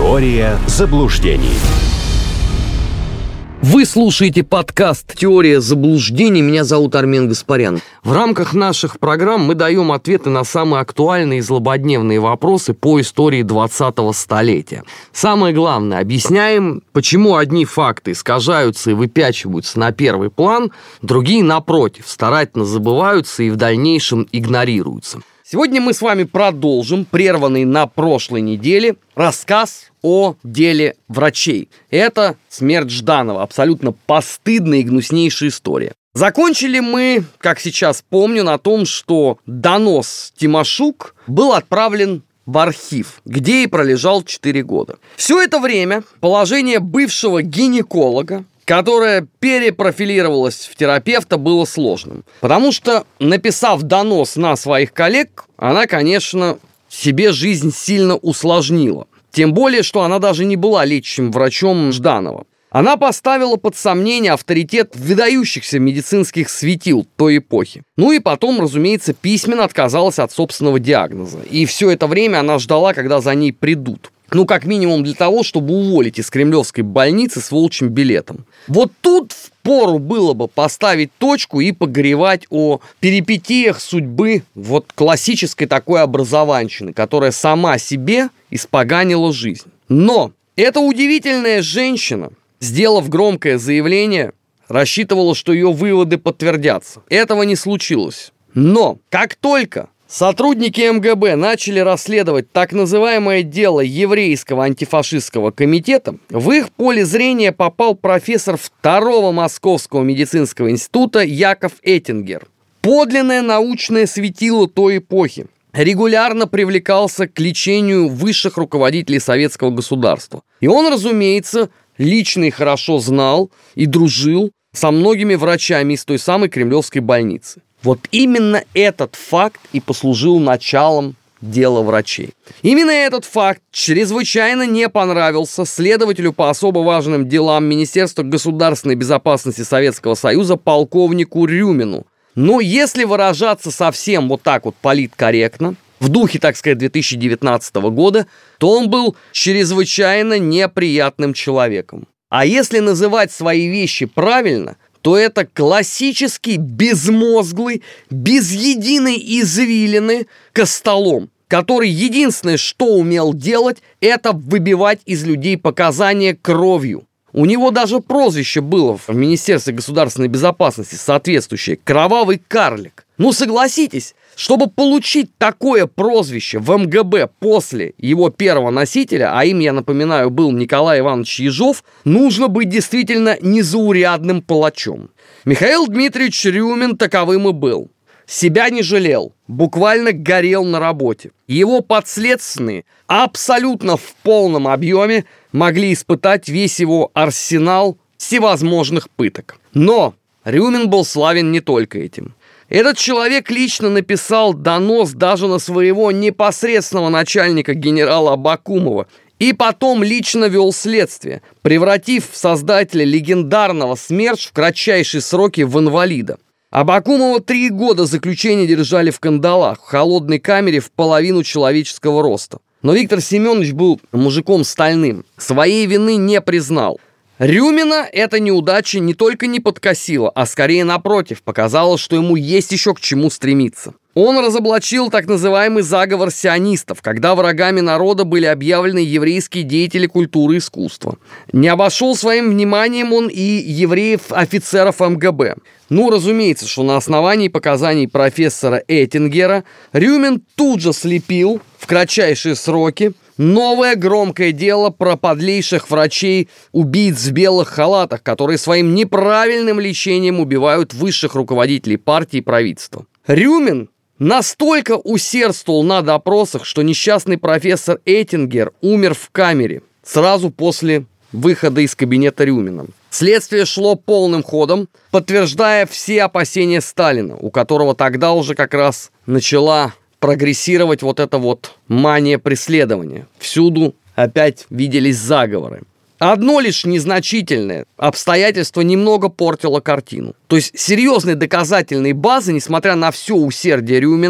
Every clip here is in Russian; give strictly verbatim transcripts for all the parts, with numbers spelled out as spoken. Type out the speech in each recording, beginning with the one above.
Теория заблуждений. Вы слушаете подкаст «Теория заблуждений». Меня зовут Армен Гаспарян. В рамках наших программ мы даем ответы на самые актуальные и злободневные вопросы по истории двадцатого столетия. Самое главное, объясняем, почему одни факты искажаются и выпячиваются на первый план, другие, напротив, старательно забываются и в дальнейшем игнорируются. Сегодня мы с вами продолжим прерванный на прошлой неделе рассказ о деле врачей. Это смерть Жданова, абсолютно постыдная и гнуснейшая история. Закончили мы, как сейчас помню, на том, что донос Тимошук был отправлен в архив, где и пролежал четыре года. Все это время положение бывшего гинеколога, которое перепрофилировалось в терапевта, было сложным. Потому что, написав донос на своих коллег, она, конечно, себе жизнь сильно усложнила. Тем более, что она даже не была лечащим врачом Жданова. Она поставила под сомнение авторитет выдающихся медицинских светил той эпохи. Ну и потом, разумеется, письменно отказалась от собственного диагноза. И все это время она ждала, когда за ней придут. Ну, как минимум для того, чтобы уволить из кремлевской больницы с волчьим билетом. Вот тут впору было бы поставить точку и погоревать о перипетиях судьбы вот классической такой образованщины, которая сама себе испоганила жизнь. Но эта удивительная женщина, сделав громкое заявление, рассчитывала, что ее выводы подтвердятся. Этого не случилось. Но как только сотрудники эм гэ бэ начали расследовать так называемое дело еврейского антифашистского комитета, в их поле зрения попал профессор второго Московского медицинского института Яков Эттингер. Подлинное научное светило той эпохи. Регулярно привлекался к лечению высших руководителей советского государства. И он, разумеется, лично и хорошо знал и дружил со многими врачами из той самой кремлевской больницы. Вот именно этот факт и послужил началом дела врачей. Именно этот факт чрезвычайно не понравился следователю по особо важным делам Министерства государственной безопасности Советского Союза полковнику Рюмину. Но если выражаться совсем вот так вот политкорректно, в духе, так сказать, две тысячи девятнадцатого года, то он был чрезвычайно неприятным человеком. А если называть свои вещи правильно, то это классический, безмозглый, без единой извилины костолом, который единственное, что умел делать, это выбивать из людей показания кровью. У него даже прозвище было в Министерстве государственной безопасности соответствующее – «Кровавый карлик». Ну, согласитесь, чтобы получить такое прозвище в эм гэ бэ после его первого носителя, а им, я напоминаю, был Николай Иванович Ежов, нужно быть действительно незаурядным палачом. Михаил Дмитриевич Рюмин таковым и был. Себя не жалел, буквально горел на работе. Его подследственные абсолютно в полном объеме могли испытать весь его арсенал всевозможных пыток. Но Рюмин был славен не только этим. Этот человек лично написал донос даже на своего непосредственного начальника генерала Абакумова и потом лично вел следствие, превратив создателя легендарного СМЕРШ в кратчайшие сроки в инвалида. Абакумова три года заключения держали в кандалах, в холодной камере в половину человеческого роста. Но Виктор Семенович был мужиком стальным, своей вины не признал. Рюмина эта неудача не только не подкосила, а скорее напротив, показала, что ему есть еще к чему стремиться. Он разоблачил так называемый заговор сионистов, когда врагами народа были объявлены еврейские деятели культуры и искусства. Не обошел своим вниманием он и евреев-офицеров эм гэ бэ. Ну, разумеется, что на основании показаний профессора Эттингера Рюмин тут же слепил в кратчайшие сроки новое громкое дело про подлейших врачей-убийц в белых халатах, которые своим неправильным лечением убивают высших руководителей партии и правительства. Рюмин настолько усердствовал на допросах, что несчастный профессор Эттингер умер в камере сразу после выхода из кабинета Рюмина. Следствие шло полным ходом, подтверждая все опасения Сталина, у которого тогда уже как раз начала прогрессировать вот эта вот мания преследования. Всюду опять виделись заговоры. Одно лишь незначительное обстоятельство немного портило картину. То есть серьезной доказательной базы, несмотря на все усердие Рюмина,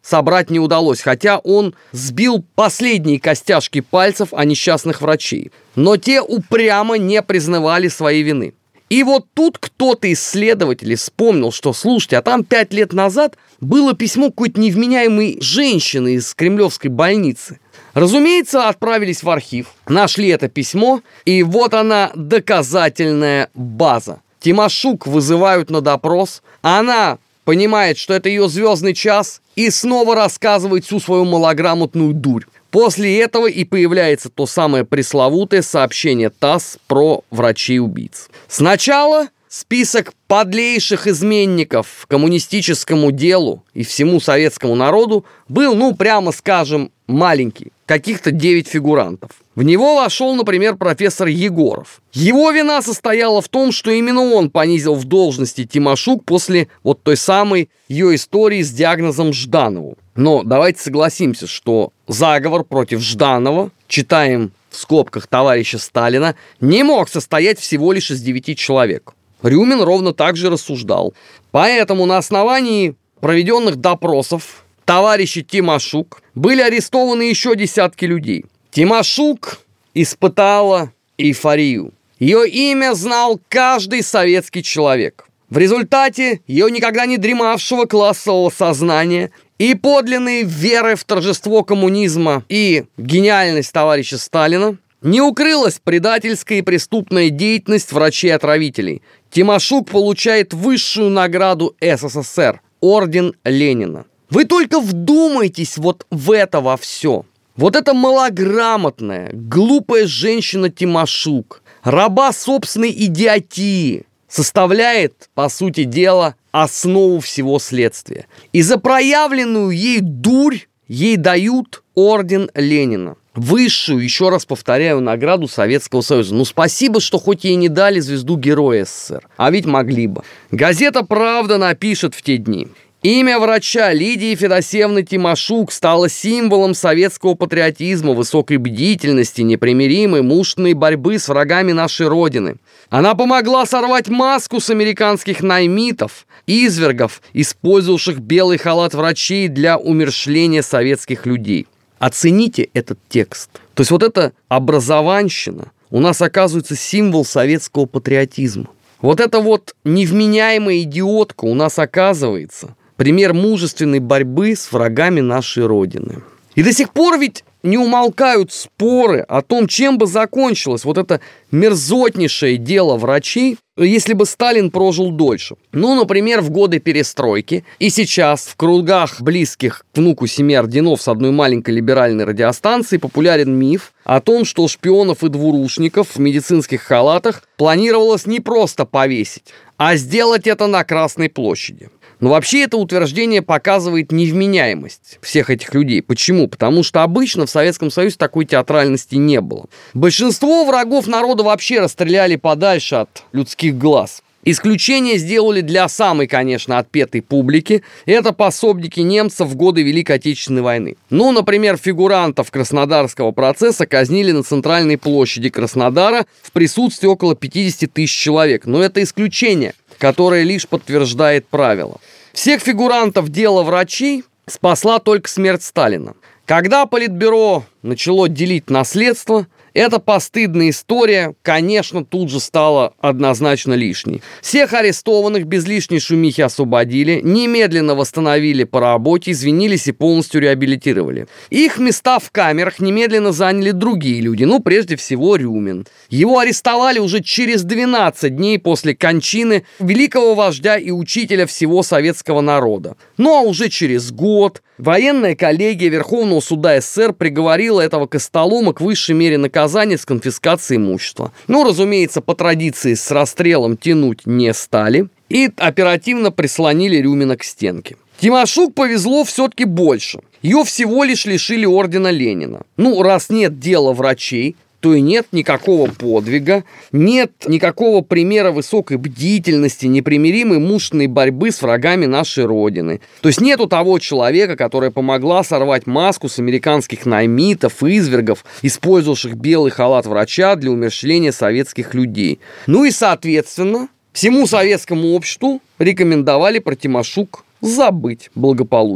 собрать не удалось, хотя он сбил последние костяшки пальцев о несчастных врачей. Но те упрямо не признавали своей вины. И вот тут кто-то из следователей вспомнил, что, слушайте, а там пять лет назад было письмо какой-то невменяемой женщины из кремлевской больницы. Разумеется, отправились в архив, нашли это письмо, и вот она, доказательная база. Тимошук вызывают на допрос, она понимает, что это ее звездный час, и снова рассказывает всю свою малограмотную дурь. После этого и появляется то самое пресловутое сообщение ТАСС про врачей-убийц. Сначала список подлейших изменников коммунистическому делу и всему советскому народу был, ну, прямо скажем, маленький. Каких-то девять фигурантов. В него вошел, например, профессор Егоров. Его вина состояла в том, что именно он понизил в должности Тимошук после вот той самой ее истории с диагнозом Жданову. Но давайте согласимся, что заговор против Жданова, читаем в скобках товарища Сталина, не мог состоять всего лишь из девяти человек. Рюмин ровно так же рассуждал. Поэтому на основании проведенных допросов товарища Тимошук были арестованы еще десятки людей. Тимошук испытала эйфорию. Ее имя знал каждый советский человек. В результате ее никогда не дремавшего классового сознания и подлинной веры в торжество коммунизма и гениальность товарища Сталина не укрылась предательская и преступная деятельность врачей-отравителей. Тимошук получает высшую награду СССР – орден Ленина. Вы только вдумайтесь вот в это во все. Вот эта малограмотная, глупая женщина Тимошук, раба собственной идиотии, составляет, по сути дела, основу всего следствия. И за проявленную ей дурь ей дают орден Ленина. Высшую, еще раз повторяю, награду Советского Союза. Ну, спасибо, что хоть ей не дали звезду Героя СССР. А ведь могли бы. Газета «Правда» напишет в те дни. Имя врача Лидии Федосеевны Тимошук стало символом советского патриотизма, высокой бдительности, непримиримой мужественной борьбы с врагами нашей Родины. Она помогла сорвать маску с американских наймитов, извергов, использовавших белый халат врачей для умерщвления советских людей. Оцените этот текст. То есть вот эта образованщина у нас оказывается символ советского патриотизма. Вот эта вот невменяемая идиотка у нас оказывается пример мужественной борьбы с врагами нашей Родины. И до сих пор ведь не умолкают споры о том, чем бы закончилось вот это мерзотнейшее дело врачей, если бы Сталин прожил дольше. Ну, например, в годы перестройки. И сейчас в кругах близких к внуку семи орденов с одной маленькой либеральной радиостанции популярен миф о том, что шпионов и двурушников в медицинских халатах планировалось не просто повесить, а сделать это на Красной площади. Но вообще это утверждение показывает невменяемость всех этих людей. Почему? Потому что обычно в Советском Союзе такой театральности не было. Большинство врагов народа вообще расстреляли подальше от людских глаз. Исключение сделали для самой, конечно, отпетой публики. Это пособники немцев в годы Великой Отечественной войны. Ну, например, фигурантов Краснодарского процесса казнили на центральной площади Краснодара в присутствии около пятьдесят тысяч человек. Но это исключение, которое лишь подтверждает правило. Всех фигурантов дела врачей спасла только смерть Сталина. Когда Политбюро начало делить наследство, эта постыдная история, конечно, тут же стала однозначно лишней. Всех арестованных без лишней шумихи освободили, немедленно восстановили по работе, извинились и полностью реабилитировали. Их места в камерах немедленно заняли другие люди, ну, прежде всего, Рюмин. Его арестовали уже через двенадцать дней после кончины великого вождя и учителя всего советского народа. Ну, а уже через год военная коллегия Верховного суда СССР приговорила этого костолома к высшей мере наказания с конфискацией имущества. Ну, разумеется, по традиции с расстрелом тянуть не стали и оперативно прислонили Рюмина к стенке. Тимошук повезло все-таки больше. Ее всего лишь лишили ордена Ленина. Ну, раз нет дела врачей, то и нет никакого подвига, нет никакого примера высокой бдительности, непримиримой мужественной борьбы с врагами нашей Родины. То есть нету того человека, который помогла сорвать маску с американских наймитов, извергов, использовавших белый халат врача для умерщвления советских людей. Ну и, соответственно, всему советскому обществу рекомендовали про Тимошук забыть благополучно.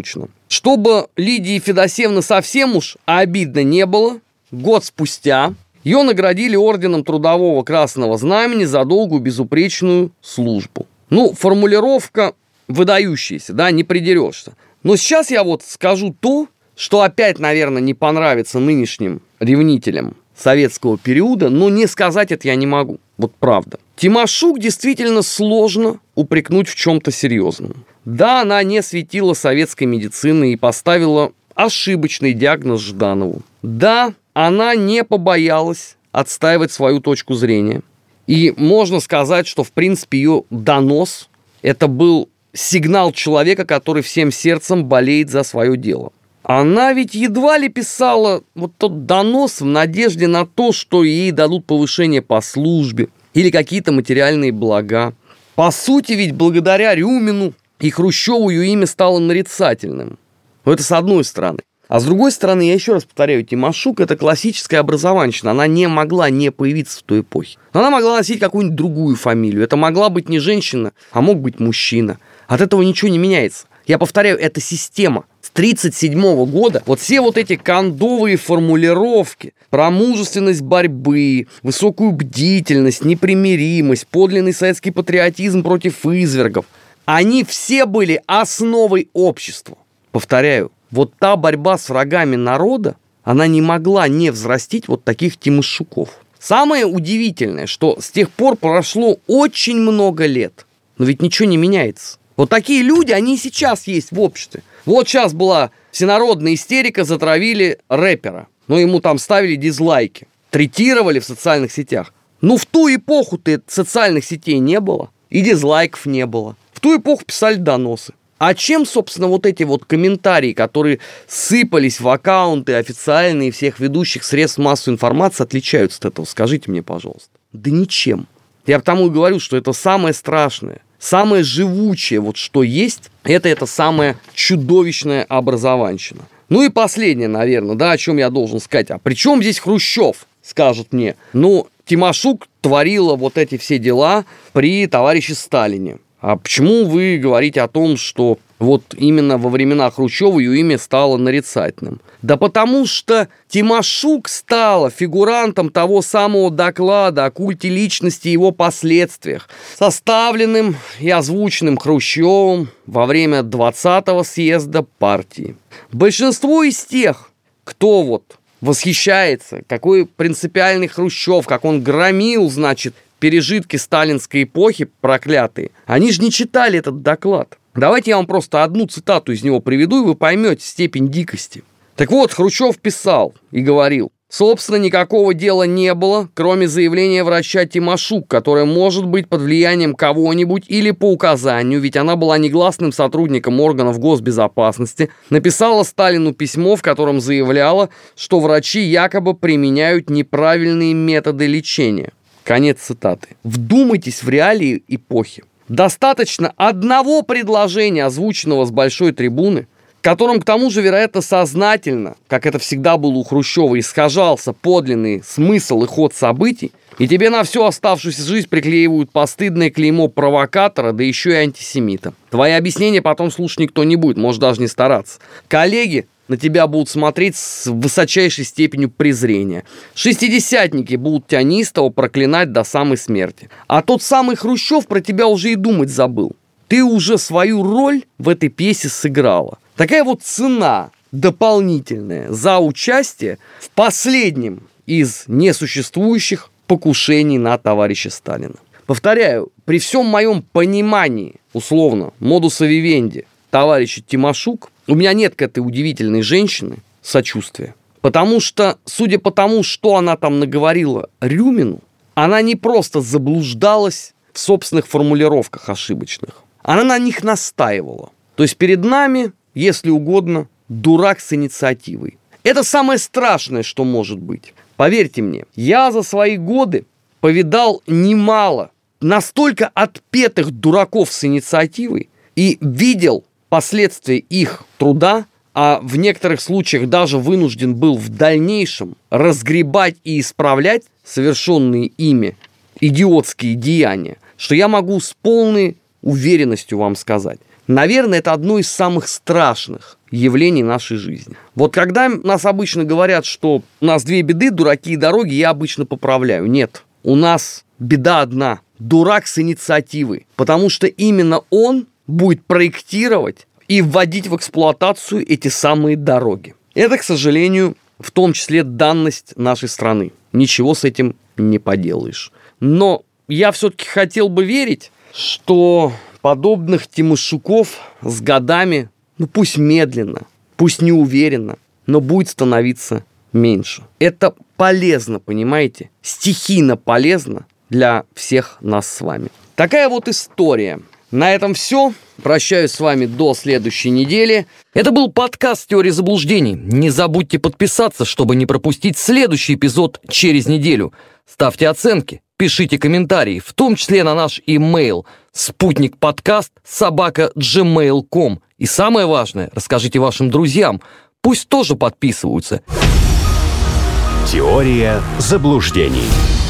Чтобы Лидии Федосеевны совсем уж обидно не было, год спустя ее наградили орденом Трудового Красного Знамени за долгую безупречную службу. Ну, формулировка выдающаяся, да, не придерешься. Но сейчас я вот скажу то, что опять, наверное, не понравится нынешним ревнителям советского периода, но не сказать это я не могу. Вот правда. Тимошук действительно сложно упрекнуть в чем-то серьезном. Да, она не светила советской медицины и поставила ошибочный диагноз Жданову. Да, она не побоялась отстаивать свою точку зрения. И можно сказать, что, в принципе, ее донос – это был сигнал человека, который всем сердцем болеет за свое дело. Она ведь едва ли писала вот тот донос в надежде на то, что ей дадут повышение по службе или какие-то материальные блага. По сути, ведь благодаря Рюмину и Хрущеву ее имя стало нарицательным. Но это с одной стороны. А с другой стороны, я еще раз повторяю, Тимошук – это классическая образованщина. Она не могла не появиться в той эпохе. Она могла носить какую-нибудь другую фамилию. Это могла быть не женщина, а мог быть мужчина. От этого ничего не меняется. Я повторяю, это система. С тридцать седьмого года вот все вот эти кондовые формулировки про мужественность борьбы, высокую бдительность, непримиримость, подлинный советский патриотизм против извергов, они все были основой общества. Повторяю, вот та борьба с врагами народа, она не могла не взрастить вот таких Тимошуков. Самое удивительное, что с тех пор прошло очень много лет, но ведь ничего не меняется. Вот такие люди, они и сейчас есть в обществе. Вот сейчас была всенародная истерика, затравили рэпера. Но ему там ставили дизлайки, третировали в социальных сетях. Ну, в ту эпоху-то социальных сетей не было, и дизлайков не было. В ту эпоху писали доносы. А чем, собственно, вот эти вот комментарии, которые сыпались в аккаунты официальные всех ведущих средств массовой информации, отличаются от этого? Скажите мне, пожалуйста. Да ничем. Я потому и говорю, что это самое страшное. Самое живучее, вот что есть, это это самая чудовищная образованщина. Ну и последнее, наверное, да, о чем я должен сказать. А при чем здесь Хрущев, скажут мне? Ну, Тимошук творила вот эти все дела при товарище Сталине. А почему вы говорите о том, что вот именно во времена Хрущева ее имя стало нарицательным? Да потому что Тимошук стала фигурантом того самого доклада о культе личности и его последствиях, составленным и озвученным Хрущевым во время двадцатого съезда партии. Большинство из тех, кто вот восхищается, какой принципиальный Хрущев, как он громил, значит, пережитки сталинской эпохи проклятые, они же не читали этот доклад. Давайте я вам просто одну цитату из него приведу, и вы поймете степень дикости. Так вот, Хрущев писал и говорил: собственно, никакого дела не было, кроме заявления врача Тимошук, которая может быть под влиянием кого-нибудь или по указанию, ведь она была негласным сотрудником органов госбезопасности, написала Сталину письмо, в котором заявляла, что врачи якобы применяют неправильные методы лечения. Конец цитаты. Вдумайтесь в реалии эпохи. Достаточно одного предложения, озвученного с большой трибуны, которым, к тому же, вероятно, сознательно, как это всегда было у Хрущева, искажался подлинный смысл и ход событий, и тебе на всю оставшуюся жизнь приклеивают постыдное клеймо провокатора, да еще и антисемита. Твои объяснения потом слушать никто не будет, можешь даже не стараться. Коллеги на тебя будут смотреть с высочайшей степенью презрения. Шестидесятники будут тебя неистово проклинать до самой смерти. А тот самый Хрущев про тебя уже и думать забыл. Ты уже свою роль в этой пьесе сыграла. Такая вот цена дополнительная за участие в последнем из несуществующих покушений на товарища Сталина. Повторяю, при всем моем понимании, условно, модуса вивенди товарища Тимошук, у меня нет к этой удивительной женщине сочувствия. Потому что, судя по тому, что она там наговорила Рюмину, она не просто заблуждалась в собственных формулировках ошибочных. Она на них настаивала. То есть перед нами, если угодно, дурак с инициативой. Это самое страшное, что может быть. Поверьте мне, я за свои годы повидал немало настолько отпетых дураков с инициативой и видел последствия их труда, а в некоторых случаях даже вынужден был в дальнейшем разгребать и исправлять совершенные ими идиотские деяния, что я могу с полной уверенностью вам сказать. Наверное, это одно из самых страшных явлений нашей жизни. Вот когда нас обычно говорят, что у нас две беды, дураки и дороги, я обычно поправляю. Нет, у нас беда одна. Дурак с инициативой. Потому что именно он будет проектировать и вводить в эксплуатацию эти самые дороги. Это, к сожалению, в том числе данность нашей страны. Ничего с этим не поделаешь. Но я все-таки хотел бы верить, что подобных Тимошуков с годами, ну пусть медленно, пусть неуверенно, но будет становиться меньше. Это полезно, понимаете? Стихийно полезно для всех нас с вами. Такая вот история. На этом все. Прощаюсь с вами до следующей недели. Это был подкаст «Теория заблуждений». Не забудьте подписаться, чтобы не пропустить следующий эпизод через неделю. Ставьте оценки, пишите комментарии, в том числе на наш имейл спутникподкаст собака джимейл точка ком. И самое важное, расскажите вашим друзьям, пусть тоже подписываются. Теория заблуждений.